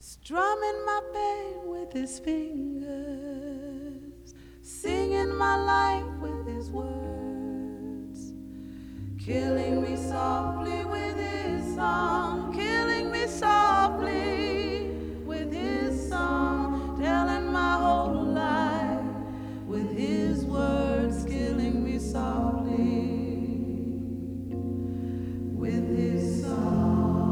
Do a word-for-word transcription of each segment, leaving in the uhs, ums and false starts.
strumming my pain with his fingers, singing my life with his words, killing me softly with his song, killing me softly with his song, telling my whole life with his words, killing me softly with his song.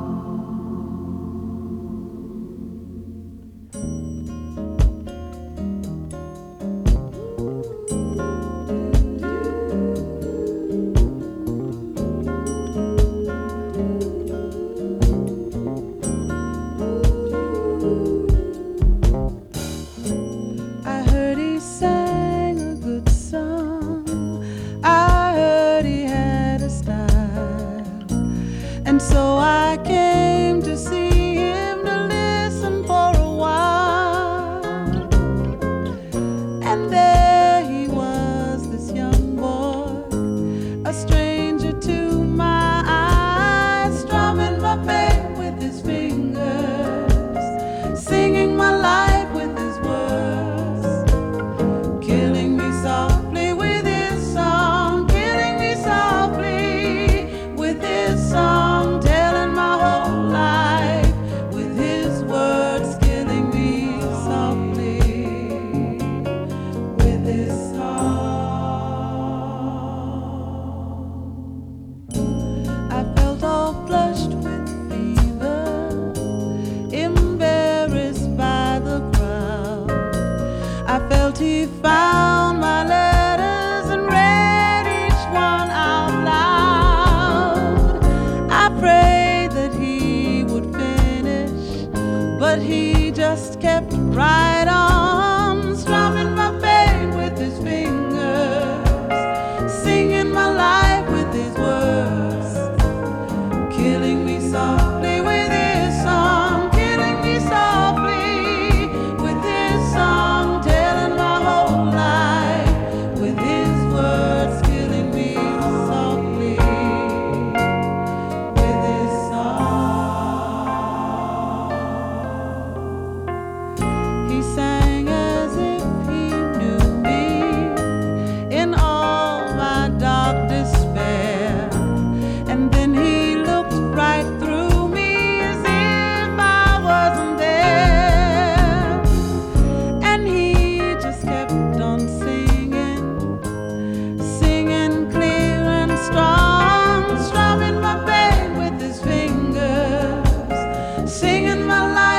I heard he sang a good song, I heard he had a style, and so I came to see him to listen for a while. And there he was, this young boy, a stranger to my eyes, strumming my pain with his fingers, singing my life with his words, killing me softly with his song, killing me softly with his song, telling my whole life with his words, killing me softly with his song. I felt all flushed with fever, embarrassed by the crowd. I felt he found my letters and read each one out loud. I prayed that he would finish, but he just kept right on, strumming my pain with his fingers, singing my life with his words, killing me softly with his song, killing me softly with his song, telling my whole life with his words, killing me softly with his song. He sang as if he knew me in all my dark despair, and then he looked right through me as if I wasn't there, and he just kept on singing, singing clear and strong, strumming my pain with his fingers, singing my life